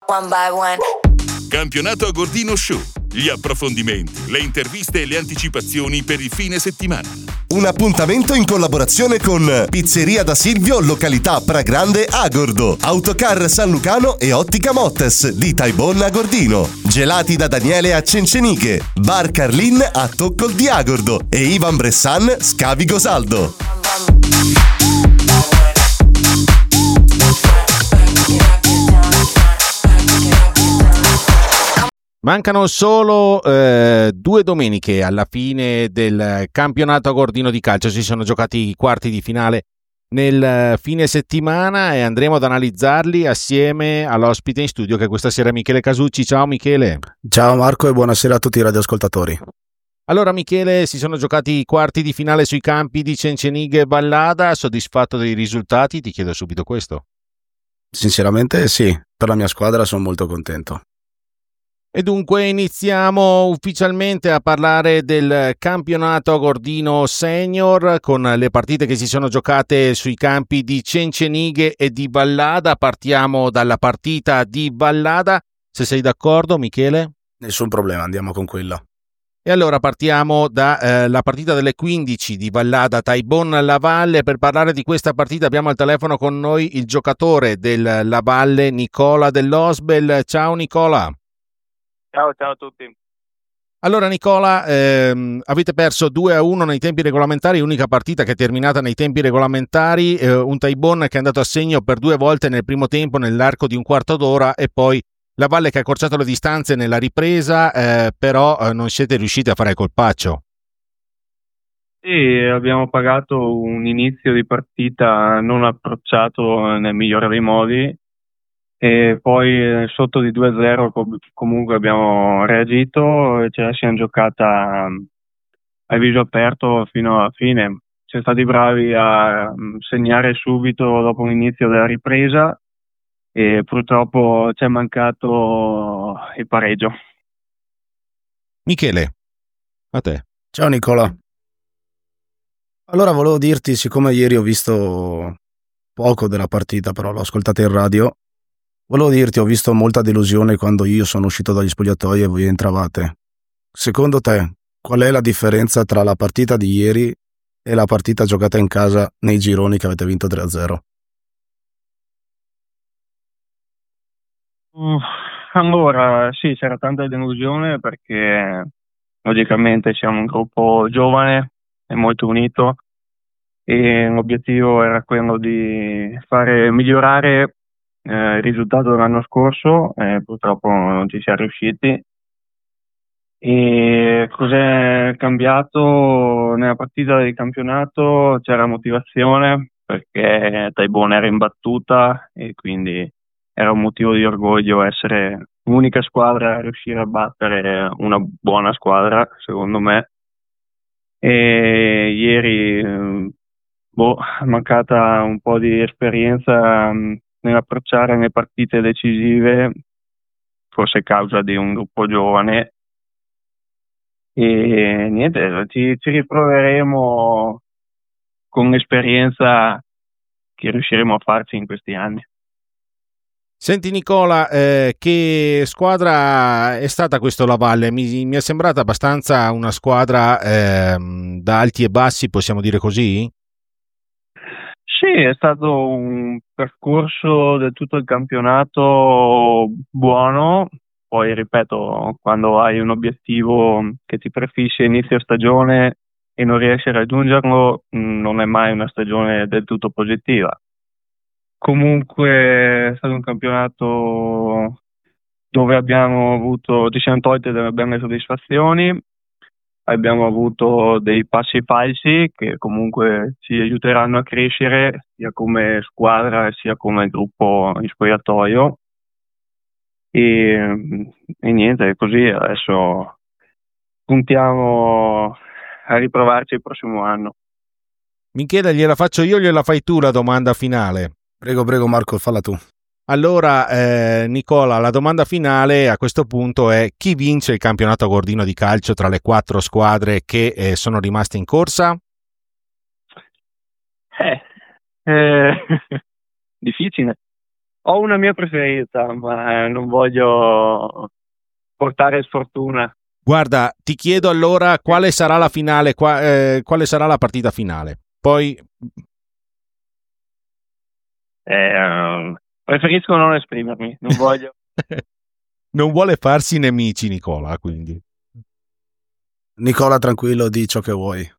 One by one. Campionato Agordino Show. Gli approfondimenti, le interviste e le anticipazioni per il fine settimana. Un appuntamento in collaborazione con Pizzeria da Silvio, località Pragrande Agordo, Autocar San Lucano e Ottica Mottes di Taibon Agordino, Gelati da Daniele a Cenceniche, Bar Carlin a Toccol di Agordo e Ivan Bressan Scavigo Saldo. Mancano solo 2 domeniche alla fine del campionato agordino di calcio. Si sono giocati i quarti di finale nel fine settimana e andremo ad analizzarli assieme all'ospite in studio che questa sera è Michele Casucci. Ciao Michele. Ciao Marco e buonasera a tutti i radioascoltatori. Allora Michele, si sono giocati i quarti di finale sui campi di Cenceniche e Vallada. Soddisfatto dei risultati? Ti chiedo subito questo. Sinceramente sì, per la mia squadra sono molto contento. E dunque iniziamo ufficialmente a parlare del campionato agordino senior con le partite che si sono giocate sui campi di Cenceniche e di Vallada. Partiamo dalla partita di Vallada, se sei d'accordo Michele? Nessun problema, andiamo con quella. E allora partiamo dalla partita delle 15 di Vallada Taibon Lavalle. Per parlare di questa partita abbiamo al telefono con noi il giocatore del Lavalle, Nicola Dell'Osbel. Ciao Nicola. Ciao a tutti. Allora Nicola, avete perso 2-1 nei tempi regolamentari, unica partita che è terminata nei tempi regolamentari, un Taibon che è andato a segno per 2 volte nel primo tempo nell'arco di un quarto d'ora e poi la Valle che ha accorciato le distanze nella ripresa, però non siete riusciti a fare il colpaccio. Sì, abbiamo pagato un inizio di partita non approcciato nel migliore dei modi e poi sotto di 2-0 comunque abbiamo reagito e ce la siamo giocata a viso aperto fino alla fine. Siamo stati bravi a segnare subito dopo un inizio della ripresa e purtroppo ci è mancato il pareggio. Michele, a te. Ciao Nicola. Allora volevo dirti, siccome ieri ho visto poco della partita, però l'ho ascoltata in radio, volevo dirti ho visto molta delusione quando io sono uscito dagli spogliatoi e voi entravate. Secondo te, qual è la differenza tra la partita di ieri e la partita giocata in casa nei gironi che avete vinto 3-0? Allora, sì, c'era tanta delusione perché logicamente siamo un gruppo giovane e molto unito e l'obiettivo era quello di fare migliorare il risultato dell'anno scorso e purtroppo non ci siamo riusciti. E cos'è cambiato nella partita del campionato? C'era motivazione perché Taibon era imbattuta e quindi era un motivo di orgoglio essere l'unica squadra a riuscire a battere una buona squadra, secondo me. E ieri è mancata un po' di esperienza nell'approcciare le partite decisive, forse a causa di un gruppo giovane. E niente, ci riproveremo con l'esperienza che riusciremo a farci in questi anni. Senti Nicola, che squadra è stata questo Lavalle? Mi è sembrata abbastanza una squadra da alti e bassi, possiamo dire così? Sì, è stato un percorso del tutto il campionato buono, poi ripeto, quando hai un obiettivo che ti prefissi a inizio stagione e non riesci a raggiungerlo, non è mai una stagione del tutto positiva. Comunque è stato un campionato dove ci siamo tolte delle belle soddisfazioni, abbiamo avuto dei passi falsi che comunque ci aiuteranno a crescere sia come squadra sia come gruppo in spogliatoio e niente, così adesso puntiamo a riprovarci il prossimo anno. Michele, gliela faccio io o gliela fai tu la domanda finale? Prego Marco, falla tu. Allora, Nicola, la domanda finale a questo punto è: chi vince il campionato agordino di calcio tra le 4 squadre che sono rimaste in corsa? Difficile. Ho una mia preferita, ma non voglio portare sfortuna. Guarda, ti chiedo allora quale sarà la finale, quale sarà la partita finale. Poi preferisco non esprimermi, non voglio. Non vuole farsi nemici Nicola, quindi. Nicola, tranquillo, di ciò che vuoi.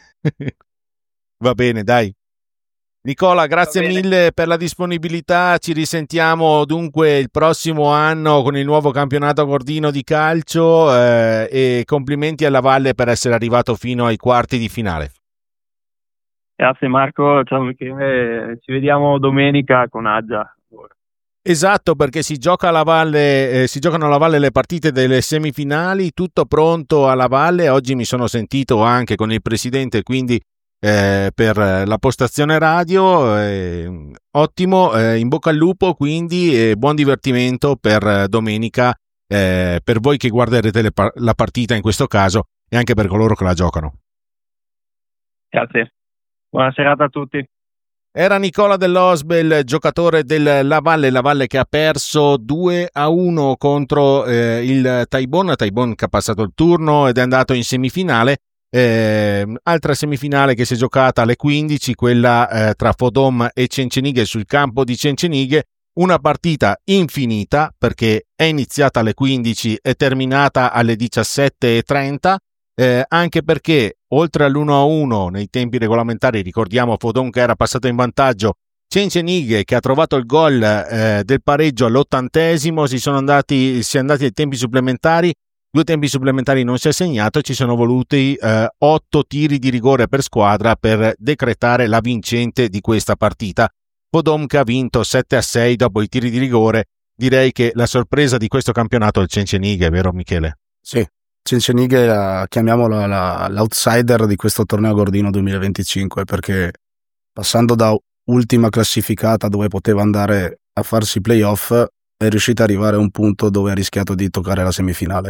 Va bene, dai. Nicola, grazie mille per la disponibilità, ci risentiamo dunque il prossimo anno con il nuovo campionato Gordino di calcio e complimenti alla Valle per essere arrivato fino ai quarti di finale. Grazie Marco, ciao Michele, ci vediamo domenica con Aggia. Esatto, perché si gioca alla Valle, si giocano alla Valle le partite delle semifinali, tutto pronto alla Valle. Oggi mi sono sentito anche con il presidente, quindi per la postazione radio, ottimo, in bocca al lupo, quindi buon divertimento per domenica, per voi che guarderete la partita in questo caso e anche per coloro che la giocano. Grazie, buona serata a tutti. Era Nicola Dell'Osbel, giocatore del La Valle che ha perso 2-1 contro il Taibon che ha passato il turno ed è andato in semifinale. Altra semifinale che si è giocata alle 15, quella tra Fodom e Cenchenighe sul campo di Cenchenighe, una partita infinita perché è iniziata alle 15 e terminata alle 17:30, anche perché oltre all'1-1 nei tempi regolamentari, ricordiamo Fodom che era passato in vantaggio, Cenchenighe che ha trovato il gol del pareggio all'80esimo, si è andati ai tempi supplementari. 2 tempi supplementari non si è segnato e ci sono voluti 8 tiri di rigore per squadra per decretare la vincente di questa partita. Fodom che ha vinto 7-6 dopo i tiri di rigore. Direi che la sorpresa di questo campionato è il Cenchenighe, vero Michele? Sì, Cenchenighe chiamiamola l'outsider di questo torneo Gordino 2025, perché passando da ultima classificata dove poteva andare a farsi playoff è riuscita ad arrivare a un punto dove ha rischiato di toccare la semifinale.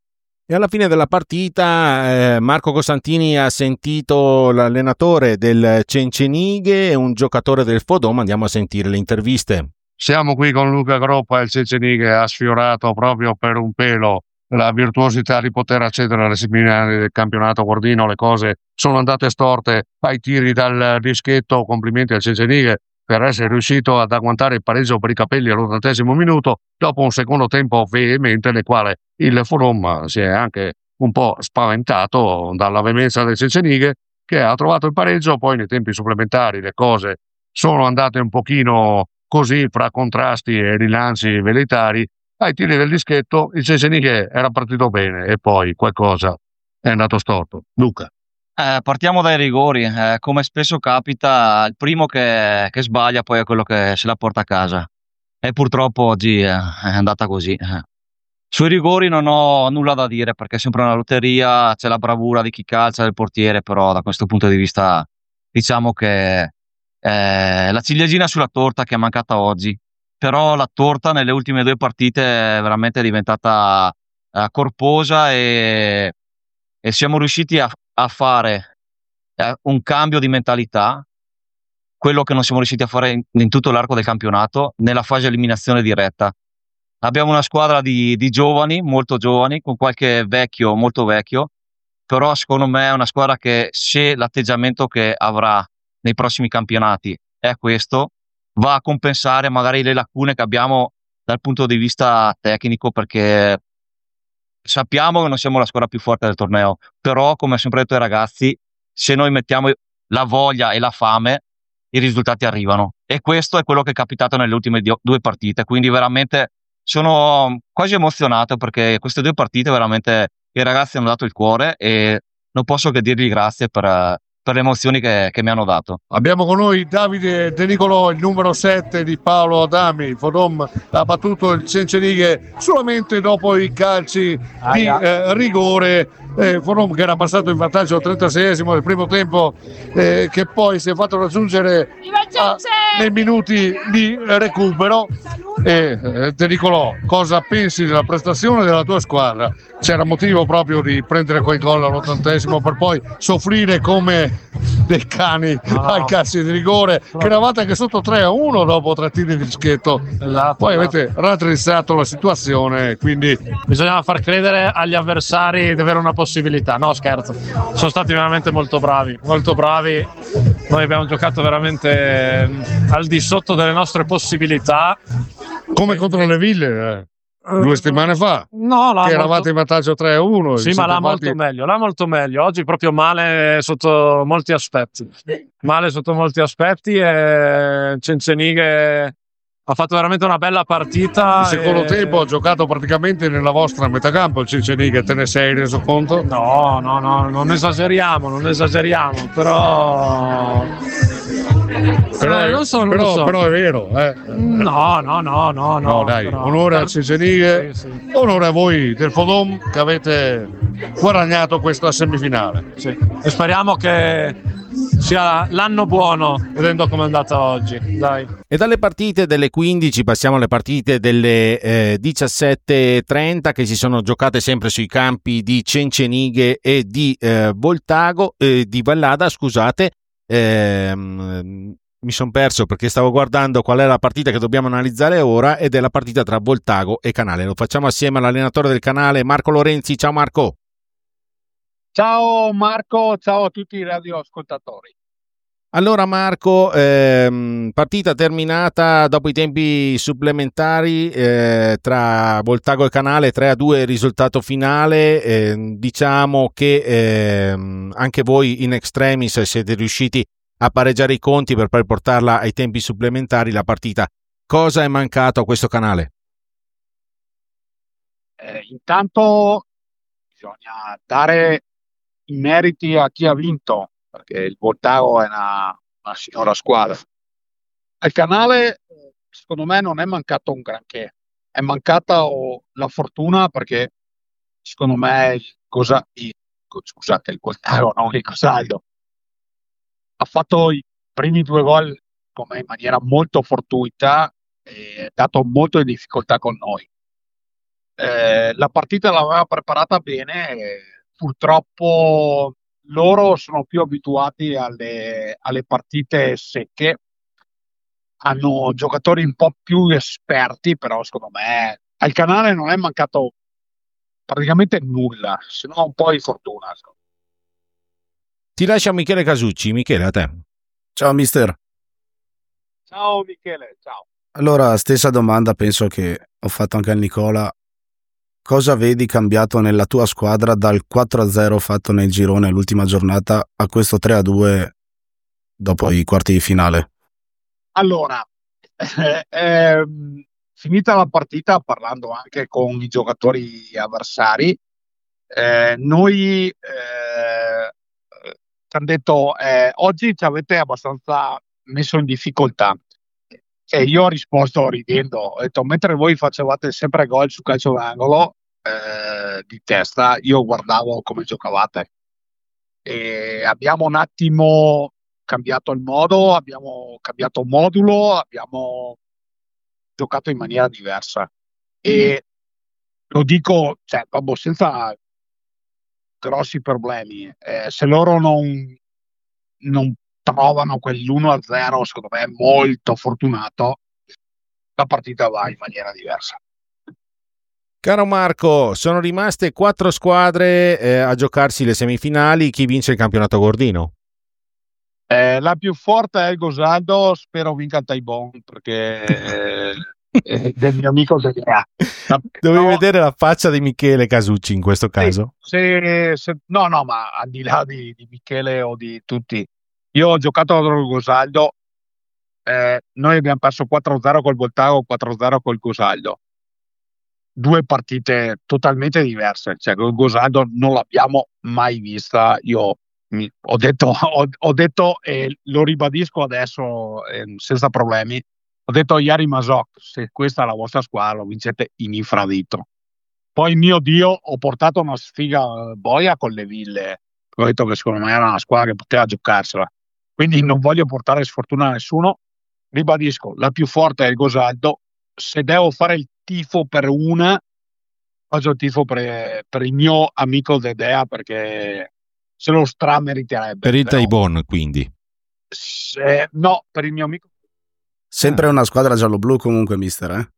E alla fine della partita Marco Costantini ha sentito l'allenatore del Cenchenighe e un giocatore del Fodom. Andiamo a sentire le interviste. Siamo qui con Luca Groppa e il Cenchenighe ha sfiorato proprio per un pelo la virtuosità di poter accedere alle semifinali del campionato Gordino. Le cose sono andate storte ai tiri dal dischetto. Complimenti al Cenchenighe per essere riuscito ad agguantare il pareggio per i capelli all'80° minuto dopo un secondo tempo veemente nel quale il Fodom si è anche un po' spaventato dalla veemenza del Cenchenighe, che ha trovato il pareggio. Poi nei tempi supplementari le cose sono andate un pochino così fra contrasti e rilanci velleitari. Ai tiri del dischetto il Cenchenighe era partito bene e poi qualcosa è andato storto. Luca. Partiamo dai rigori, come spesso capita, il primo che sbaglia poi è quello che se la porta a casa e purtroppo oggi è andata così. Sui rigori non ho nulla da dire perché è sempre una lotteria, c'è la bravura di chi calcia, del portiere, però da questo punto di vista diciamo che la ciliegina sulla torta che è mancata oggi, però la torta nelle ultime 2 partite è veramente diventata corposa e siamo riusciti a fare un cambio di mentalità, quello che non siamo riusciti a fare in tutto l'arco del campionato nella fase eliminazione diretta. Abbiamo una squadra di giovani, molto giovani, con qualche vecchio, molto vecchio, però secondo me è una squadra che, se l'atteggiamento che avrà nei prossimi campionati è questo, va a compensare magari le lacune che abbiamo dal punto di vista tecnico, perché sappiamo che non siamo la squadra più forte del torneo, però come ho sempre detto ai ragazzi, se noi mettiamo la voglia e la fame, i risultati arrivano, e questo è quello che è capitato nelle ultime 2 partite, quindi veramente sono quasi emozionato perché queste 2 partite veramente i ragazzi hanno dato il cuore e non posso che dirgli grazie per le emozioni che mi hanno dato. Abbiamo con noi Davide De Nicolò, il numero 7 di Paolo Adami. Fodom ha battuto il Cenchenighe solamente dopo i calci di rigore. Fodom che era passato in vantaggio al 36esimo del primo tempo, che poi si è fatto raggiungere nei minuti di recupero. De Nicolò, cosa pensi della prestazione della tua squadra? C'era motivo proprio di prendere quel gol all'80esimo per poi soffrire come dei cani ai calci di rigore, che eravate anche sotto 3-1 dopo 3 tiri di schietto. Poi avete raddrizzato la situazione, quindi bisognava far credere agli avversari di avere una possibilità. No, scherzo, sono stati veramente molto bravi, molto bravi. Noi abbiamo giocato veramente al di sotto delle nostre possibilità, come contro le Ville 2 settimane fa, no, che eravate in vantaggio 3-1. Sì, ma là molto meglio. Oggi proprio male sotto molti aspetti. E Cencenighe ha fatto veramente una bella partita. Il secondo tempo ha giocato praticamente nella vostra metacampo il Cencenighe, te ne sei reso conto? No, non esageriamo, però non so. Però è vero. No, dai, però, onore al Cencenighe, sì. onore a voi del Fodom che avete guadagnato questa semifinale. Sì. E speriamo che sia l'anno buono, vedendo come è andata oggi. Dai. E dalle partite delle 15 passiamo alle partite delle 17:30 che si sono giocate sempre sui campi di Cencenighe e di Voltago, di Vallada, scusate. Mi sono perso perché stavo guardando qual è la partita che dobbiamo analizzare ora, ed è la partita tra Voltago e Canale. Lo facciamo assieme all'allenatore del Canale, Marco Lorenzi. Ciao Marco. Ciao Marco, ciao a tutti i radioascoltatori. Allora Marco, partita terminata dopo i tempi supplementari tra Voltago e Canale, 3-2 risultato finale. Diciamo che anche voi in extremis siete riusciti a pareggiare i conti per poi portarla ai tempi supplementari la partita. Cosa è mancato a questo Canale? Intanto bisogna dare i meriti a chi ha vinto, perché il Voltago è una signora squadra. Al Canale, secondo me, non è mancato un granché, è mancata la fortuna, perché secondo me il Voltago, non il Cosaldo, ha fatto i primi 2 gol come in maniera molto fortuita e ha dato molto di difficoltà con noi. La partita l'aveva preparata bene, purtroppo loro sono più abituati alle partite secche, hanno giocatori un po' più esperti, però secondo me al Canale non è mancato praticamente nulla, se no un po' di fortuna. Ti lascio a Michele Casucci. Michele, a te. Ciao mister. Ciao Michele, ciao. Allora, stessa domanda penso che ho fatto anche a Nicola. Cosa vedi cambiato nella tua squadra dal 4-0 fatto nel girone l'ultima giornata a questo 3-2 dopo i quarti di finale? Allora, finita la partita, parlando anche con i giocatori avversari, noi ci hanno detto oggi ci avete abbastanza messo in difficoltà. E io ho risposto ridendo, ho detto: mentre voi facevate sempre gol su calcio d'angolo di testa, io guardavo come giocavate, e abbiamo un attimo cambiato il modo, abbiamo cambiato modulo, abbiamo giocato in maniera diversa, e lo dico, cioè, proprio senza grossi problemi. Se loro non trovano quell'1-0, secondo me molto fortunato, la partita va in maniera diversa. Caro Marco, sono rimaste 4 squadre a giocarsi le semifinali. Chi vince il campionato Gordino? La più forte è il Gosaldo, spero vinca il Taibon, perché è del mio amico Zedea. Dovevi vedere la faccia di Michele Casucci in questo caso. No, ma al di là di Michele o di tutti, io ho giocato contro il Gosaldo, noi abbiamo perso 4-0 col Voltago, 4-0 col Gosaldo. 2 partite totalmente diverse, cioè col Gosaldo non l'abbiamo mai vista. Io ho detto e lo ribadisco adesso senza problemi, ho detto a Yari Masok: se questa è la vostra squadra, lo vincete in infradito. Poi, mio Dio, ho portato una sfiga boia con le Ville, ho detto che secondo me era una squadra che poteva giocarsela, quindi non voglio portare sfortuna a nessuno. Ribadisco, la più forte è il Gosaldo. Se devo fare il tifo per una, faccio il tifo per il mio amico Zedea, perché se lo strameriterebbe. Per il però, Taibon, quindi. No, per il mio amico. Sempre una squadra giallo-blu comunque, mister,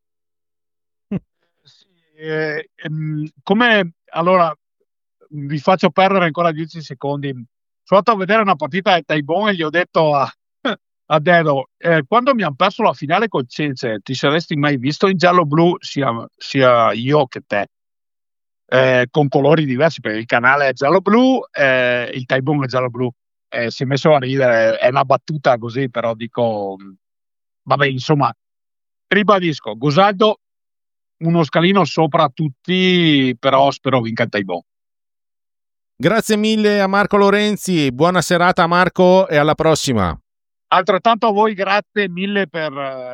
Come allora vi faccio perdere ancora 10 secondi. Sono andato a vedere una partita del Taibon e gli ho detto a Dedo, quando mi hanno perso la finale col Cece, ti saresti mai visto in giallo-blu sia io che te, con colori diversi, perché il canale è giallo-blu, il Taibon è giallo-blu. Si è messo a ridere, è una battuta così, però dico, vabbè, insomma, ribadisco, Gosaldo uno scalino sopra tutti, però spero vinca il Taibon. Grazie mille a Marco Lorenzi, buona serata Marco e alla prossima. Altrettanto a voi, grazie mille per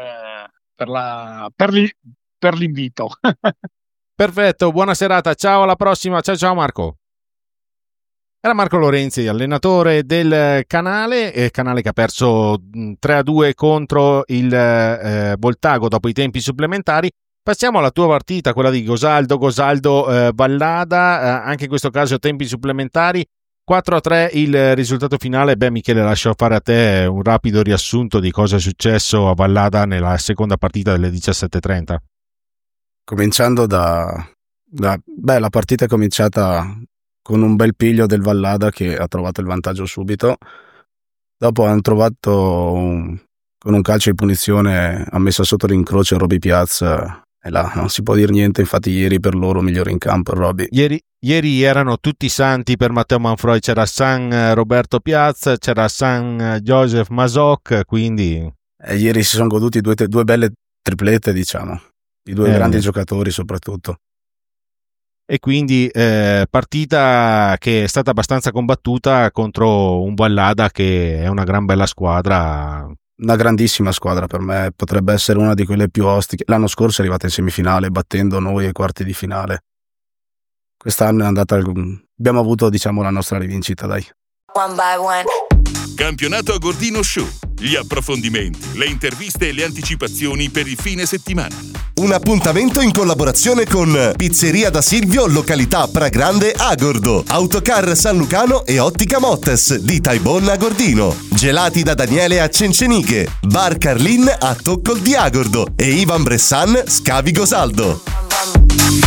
l'invito. Perfetto, buona serata, ciao, alla prossima, ciao Marco. Era Marco Lorenzi, allenatore del canale che ha perso 3-2 contro il Voltago dopo i tempi supplementari. Passiamo alla tua partita, quella di Gosaldo Vallada, anche in questo caso tempi supplementari, 4-3 il risultato finale. Michele, lascio fare a te un rapido riassunto di cosa è successo a Vallada nella seconda partita delle 17:30. Cominciando la partita è cominciata con un bel piglio del Vallada che ha trovato il vantaggio subito. Dopo hanno trovato con un calcio di punizione, ha messo sotto l'incrocio Roby Piazza e là non si può dire niente. Infatti ieri per loro migliore in campo Roby. Ieri erano tutti santi per Matteo Manfroi, c'era San Roberto Piazza, c'era San Joseph Masoc, quindi ieri si sono goduti due belle triplette, diciamo, di due grandi giocatori soprattutto. E quindi partita che è stata abbastanza combattuta contro un Vallada che è una gran bella squadra. Una grandissima squadra, per me potrebbe essere una di quelle più ostiche. L'anno scorso è arrivata in semifinale battendo noi ai quarti di finale. Quest'anno è andata, abbiamo avuto, diciamo, la nostra rivincita, dai. One by one. Campionato Agordino Show. Gli approfondimenti, le interviste e le anticipazioni per il fine settimana. Un appuntamento in collaborazione con Pizzeria da Silvio, località Pragrande Agordo, Autocar San Lucano e Ottica Mottes di Taibon Agordino, Gelati da Daniele a Cenceniche, Bar Carlin a Toccol di Agordo e Ivan Bressan Scavi Gosaldo.